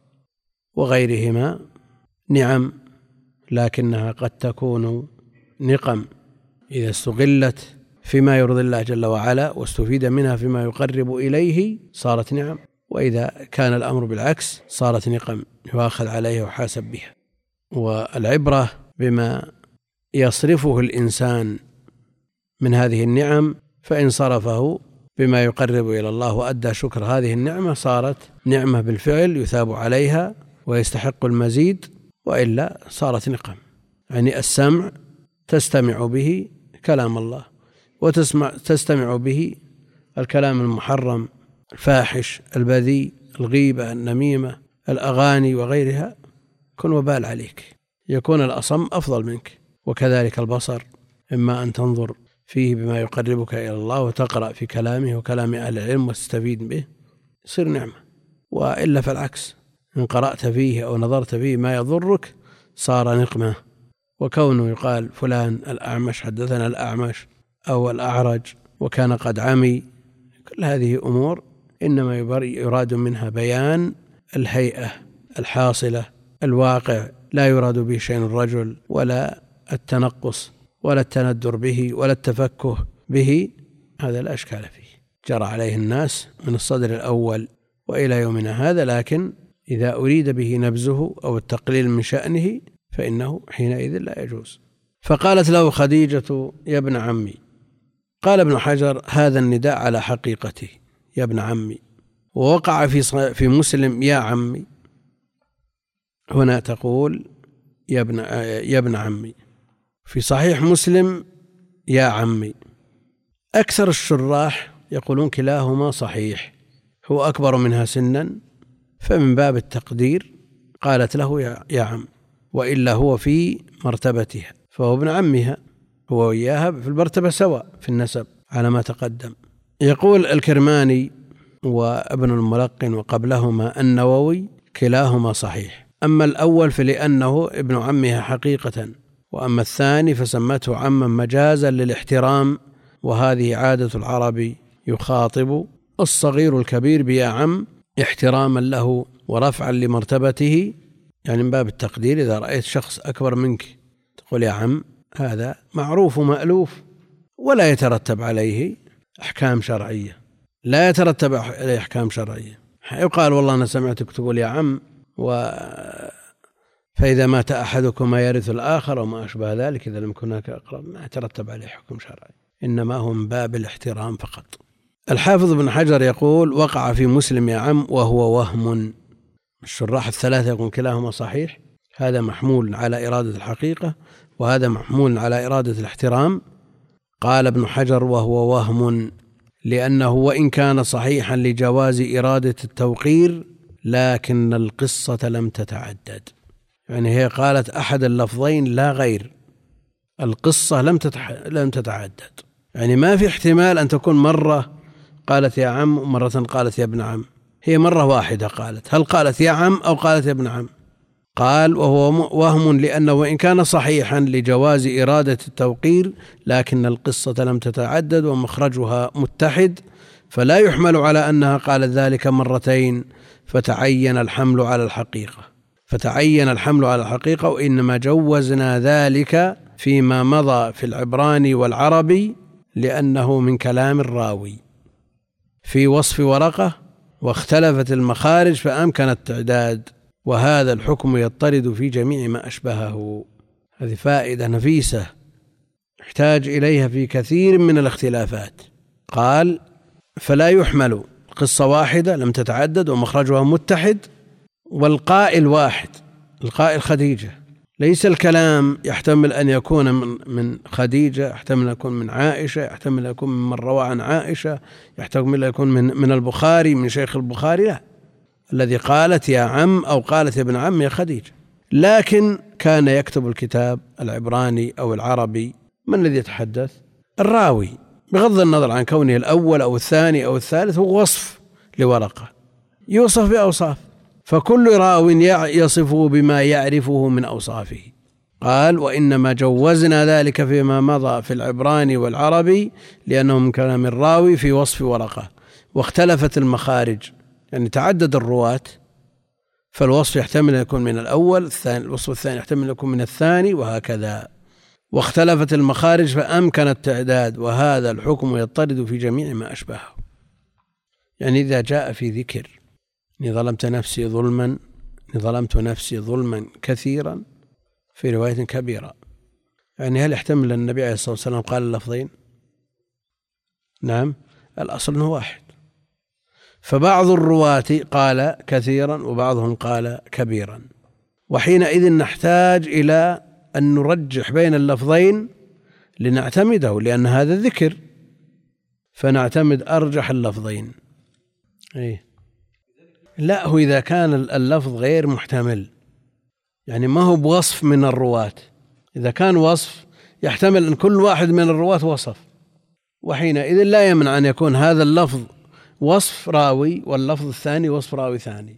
وغيرهما نعم، لكنها قد تكون نقم إذا استغلت فيما يرضي الله جل وعلا واستفيد منها فيما يقرب إليه صارت نعم، وإذا كان الأمر بالعكس صارت نقم يؤاخذ عليها وحاسب بها. والعبرة بما يصرفه الإنسان من هذه النعم، فإن صرفه بما يقرب إلى الله وأدى شكر هذه النعمة صارت نعمة بالفعل يثاب عليها ويستحق المزيد، وإلا صارت نقم. يعني السمع تستمع به كلام الله، وتسمع تستمع به الكلام المحرم الفاحش البذيء الغيبة النميمة الأغاني وغيرها، كن وبال عليك، يكون الأصم أفضل منك. وكذلك البصر، إما أن تنظر فيه بما يقربك إلى الله وتقرأ في كلامه وكلام أهل العلم وتستفيد به يصير نعمة، وإلا فالعكس، إن قرأت فيه أو نظرت فيه ما يضرك صار نقمة. وكونه يقال فلان الأعمش حدثنا الأعمش أو الأعرج وكان قد عمي، كل هذه أمور إنما يراد منها بيان الهيئة الحاصلة الواقع، لا يراد به شيء الرجل ولا التنقص ولا التندر به ولا التفكه به، هذا لا أشكال فيه، جرى عليه الناس من الصدر الأول وإلى يومنا هذا. لكن إذا أريد به نبزه أو التقليل من شأنه فإنه حينئذ لا يجوز. فقالت له خديجة يا ابن عمي. قال ابن حجر هذا النداء على حقيقته يا ابن عمي، ووقع في في مسلم يا عمي، هنا تقول يا ابن يا ابن عمي، في صحيح مسلم يا عمي. أكثر الشراح يقولون كلاهما صحيح، هو أكبر منها سنا فمن باب التقدير قالت له يا عم، وإلا هو في مرتبتها، فهو ابن عمها، هو وإياها في المرتبة سواء في النسب على ما تقدم. يقول الكرماني وابن الملقن وقبلهما النووي كلاهما صحيح. أما الأول فلأنه ابن عمها حقيقة، وأما الثاني فسمته عما مجازا للاحترام، وهذه عادة العرب يخاطب الصغير الكبير بيا عم احتراما له ورفعا لمرتبته، يعني من باب التقدير. إذا رأيت شخص أكبر منك تقول يا عم، هذا معروف ومألوف، ولا يترتب عليه أحكام شرعية، لا يترتب عليه أحكام شرعية. يقال والله أنا سمعتك تقول يا عم، و فإذا مات أحدكما يرث الآخر وما أشبه ذلك، إذا لم يكن هناك أقرب ما يترتب عليه حكم شرعي، إنما هو من باب الاحترام فقط. الحافظ ابن حجر يقول وقع في مسلم يا عم وهو وهم. الشراح الثلاثة يقول كلاهما صحيح، هذا محمول على إرادة الحقيقة وهذا محمول على إرادة الاحترام. قال ابن حجر وهو وهم لأنه وإن كان صحيحا لجواز إرادة التوقير لكن القصة لم تتعدد، يعني هي قالت أحد اللفظين لا غير، القصة لم تتح... لم تتعدد، يعني ما في احتمال أن تكون مرة قالت يا عم ومرة قالت يا ابن عم، هي مرة واحدة قالت، هل قالت يا عم أو قالت يا ابن عم. قال وهو وهم لأنه وإن كان صحيحا لجواز إرادة التوقير لكن القصة لم تتعدد ومخرجها متحد، فلا يحمل على أنها قالت ذلك مرتين فتعين الحمل على الحقيقة فتعين الحمل على الحقيقة وإنما جوزنا ذلك فيما مضى في العبراني والعربي لأنه من كلام الراوي في وصف ورقة واختلفت المخارج فأمكن التعداد، وهذا الحكم يضطرد في جميع ما أشبهه. هذه فائدة نفيسة يحتاج إليها في كثير من الاختلافات. قال فلا يحمل، قصة واحدة لم تتعدد ومخرجها متحد والقائل واحد، القائل خديجة، ليس الكلام يحتمل أن يكون من من خديجة، يحتمل أن يكون من عائشة، يحتمل أن يكون من من روى عن عائشة، يحتمل أن يكون من من البخاري من شيخ البخاري، لا، الذي قالت يا عم أو قالت يا ابن عم يا خديجة. لكن كان يكتب الكتاب العبراني أو العربي، من الذي يتحدث؟ الراوي، بغض النظر عن كونه الأول أو الثاني أو الثالث، هو وصف لورقة يوصف بأوصاف، فكل راو يصفه بما يعرفه من أوصافه. قال وإنما جوزنا ذلك فيما مضى في العبراني والعربي لأنه من كلام الراوي في وصف ورقة، واختلفت المخارج، يعني تعدد الرواة، فالوصف يحتمل أن يكون من الأول، الثاني الوصف الثاني يحتمل أن يكون من الثاني، وهكذا. واختلفت المخارج فأمكن التعداد، وهذا الحكم يضطرد في جميع ما أشبهه. يعني إذا جاء في ذكر إني ظلمت نفسي ظلما إني ظلمت نفسي ظلما كثيرا في رواية كبيرة، يعني هل يحتمل أن النبي عليه الصلاة والسلام قال اللفظين؟ نعم، الأصل أنه واحد. فبعض الرواة قال كثيرا وبعضهم قال كبيرا، وحينئذ نحتاج إلى أن نرجح بين اللفظين لنعتمده، لأن هذا ذكر، فنعتمد أرجح اللفظين. إيه؟ لا، هو إذا كان اللفظ غير محتمل، يعني ما هو بوصف من الرواة، إذا كان وصف يحتمل أن كل واحد من الرواة وصف، وحينئذ لا يمنع أن يكون هذا اللفظ وصف راوي واللفظ الثاني وصف راوي ثاني.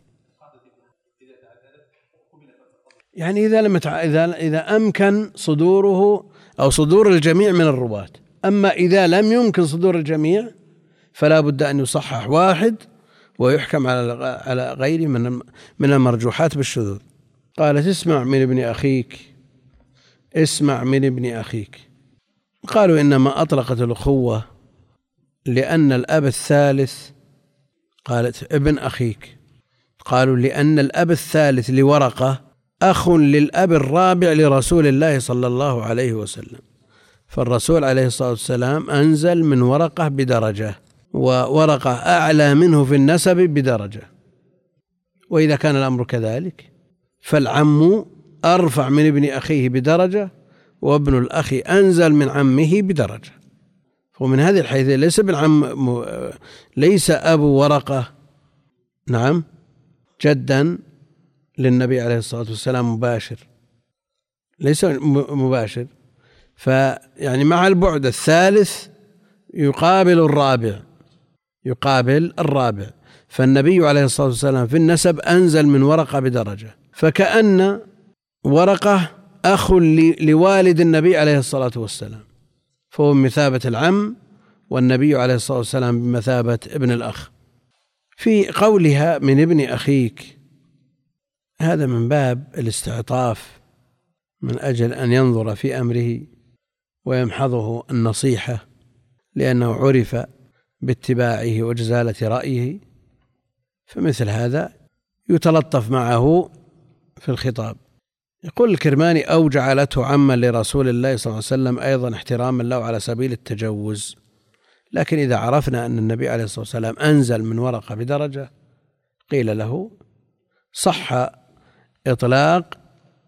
يعني إذا لم يتع... إذا إذا أمكن صدوره أو صدور الجميع من الرواة. أما إذا لم يمكن صدور الجميع فلا بد أن يصحح واحد ويحكم على على غيره من من المرجوحات بالشذوذ. قالت اسمع من ابن أخيك، اسمع من ابن أخيك. قالوا إنما أطلقت الأخوة لأن الأب الثالث، قالت ابن أخيك، قالوا لأن الأب الثالث لورقة أخ للأب الرابع لرسول الله صلى الله عليه وسلم، فالرسول عليه الصلاة والسلام أنزل من ورقة بدرجة، وورقة أعلى منه في النسب بدرجة، وإذا كان الأمر كذلك فالعم أرفع من ابن أخيه بدرجة، وابن الأخ أنزل من عمه بدرجة. ومن هذه الحيث ليس بالعم ليس أبو ورقة نعم جدا للنبي عليه الصلاة والسلام مباشر، ليس مباشر. فيعني مع البعد الثالث يقابل الرابع يقابل الرابع فالنبي عليه الصلاة والسلام في النسب أنزل من ورقة بدرجة، فكأن ورقة أخ لوالد النبي عليه الصلاة والسلام، فهو بمثابة العم، والنبي عليه الصلاة والسلام بمثابة ابن الأخ. في قولها من ابن أخيك، هذا من باب الاستعطاف من أجل أن ينظر في أمره ويمحضه النصيحة، لأنه عرف باتباعه وجزالة رأيه، فمثل هذا يتلطف معه في الخطاب. يقول الكرماني: أو جعلته عما لرسول الله صلى الله عليه وسلم أيضا احتراما له على سبيل التجوز. لكن إذا عرفنا أن النبي عليه الصلاة والسلام أنزل من ورقة بدرجة قيل له صح إطلاق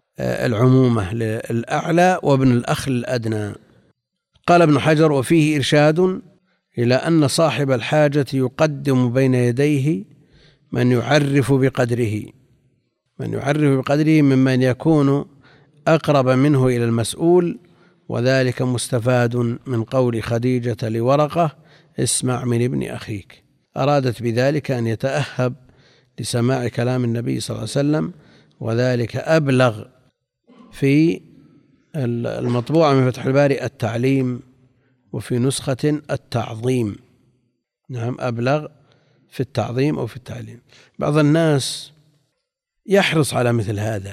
العمومة للأعلى وابن الأخ الأدنى. قال ابن حجر: وفيه إرشاد إلى أن صاحب الحاجة يقدم بين يديه من يعرف بقدره من يعرف بقدره ممن يكون أقرب منه إلى المسؤول، وذلك مستفاد من قول خديجة لورقة: اسمع من ابن أخيك. أرادت بذلك أن يتأهب لسماع كلام النبي صلى الله عليه وسلم، وذلك أبلغ في المطبوعة من فتح الباري التعليم، وفي نسخة التعظيم. نعم، أبلغ في التعظيم أو في التعليم. بعض الناس يحرص على مثل هذا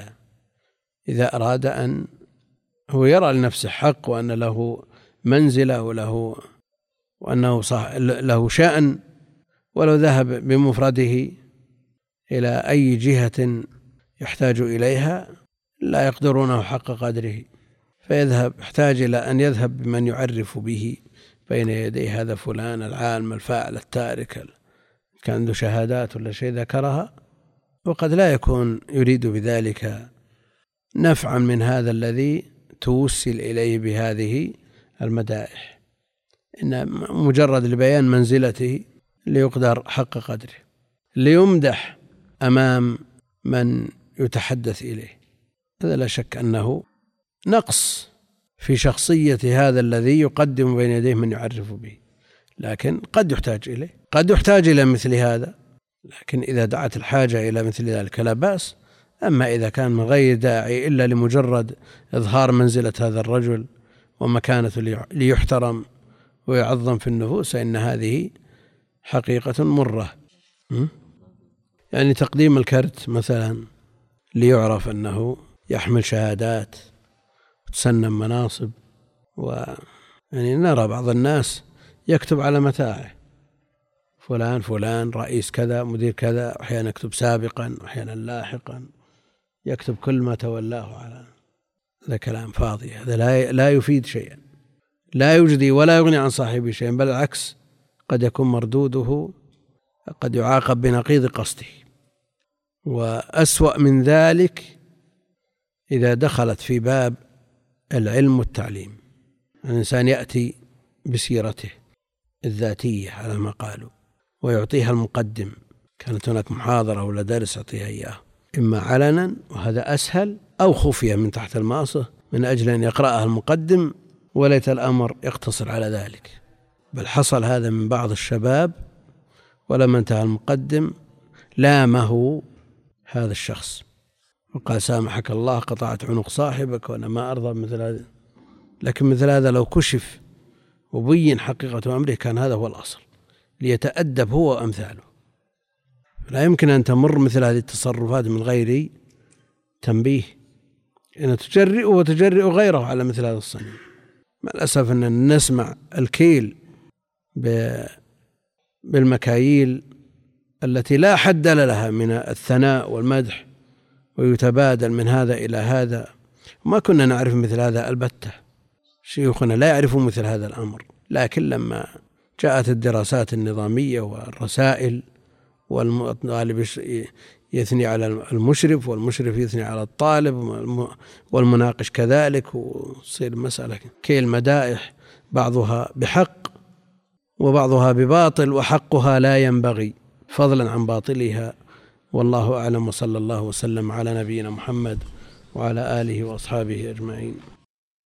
إذا أراد أن هو يرى لنفسه حق وأن له منزلة وله وأنه صح له شأن، ولو ذهب بمفرده إلى أي جهة يحتاج إليها لا يقدرونه حق قدره، فيذهب يحتاج إلى أن يذهب بمن يعرف به بين يدي: هذا فلان العالم الفاعل التارك، كان عنده شهادات ولا شيء ذكرها، وقد لا يكون يريد بذلك نفعا من هذا الذي توسل إليه بهذه المدائح، إن مجرد لبيان منزلته ليقدر حق قدره، ليمدح أمام من يتحدث إليه. هذا لا شك أنه نقص في شخصية هذا الذي يقدم بين يديه من يعرف به، لكن قد يحتاج إليه قد يحتاج إلى مثل هذا، لكن إذا دعت الحاجة إلى مثل ذلك لا بأس. أما إذا كان من غير داعي إلا لمجرد إظهار منزلة هذا الرجل ومكانة ليحترم ويعظم في النفوس، فإن هذه حقيقة مرة. يعني تقديم الكرت مثلا ليعرف أنه يحمل شهادات وتسنم مناصب، ويعني نرى بعض الناس يكتب على متاعه: فلان فلان رئيس كذا مدير كذا، أحيانا يكتب سابقا أحيانا لاحقا، يكتب كل ما تولاه على. هذا كلام فاضي، هذا لا لا يفيد شيئا، لا يجدي ولا يغني عن صاحبه شيئا، بل العكس قد يكون مردوده قد يعاقب بنقيض قصده. وأسوأ من ذلك إذا دخلت في باب العلم والتعليم، الإنسان يأتي بسيرته الذاتية على ما قالوا ويعطيها المقدم، كانت هناك محاضرة ولا درس يعطيها إياه إما علنا، وهذا أسهل، أو خفية من تحت الماصة من أجل أن يقرأها المقدم، وليت الأمر يقتصر على ذلك. بل حصل هذا من بعض الشباب، ولما انتهى المقدم لامه هذا الشخص وقال: سامحك الله قطعت عنق صاحبك وأنا ما أرضى مثل هذا. لكن مثل هذا لو كشف وبين حقيقة أمره كان هذا هو الأصل، ليتأدب هو وأمثاله. لا يمكن أن تمر مثل هذه التصرفات من غير تنبيه، إن تجرئ وتجرئ غيره على مثل هذا الصنيع. مع الأسف أن نسمع الكيل بالمكاييل التي لا حد لها من الثناء والمدح، ويتبادل من هذا إلى هذا. ما كنا نعرف مثل هذا البتة، شيوخنا لا يعرفون مثل هذا الأمر، لكن لما جاءت الدراسات النظامية والرسائل، والطالب يثني على المشرف والمشرف يثني على الطالب والمناقش كذلك، وتصير مسألة كيل مدائح، بعضها بحق وبعضها بباطل، وحقها لا ينبغي فضلا عن باطلها. والله أعلم، وصلى الله وسلم على نبينا محمد وعلى آله وأصحابه أجمعين.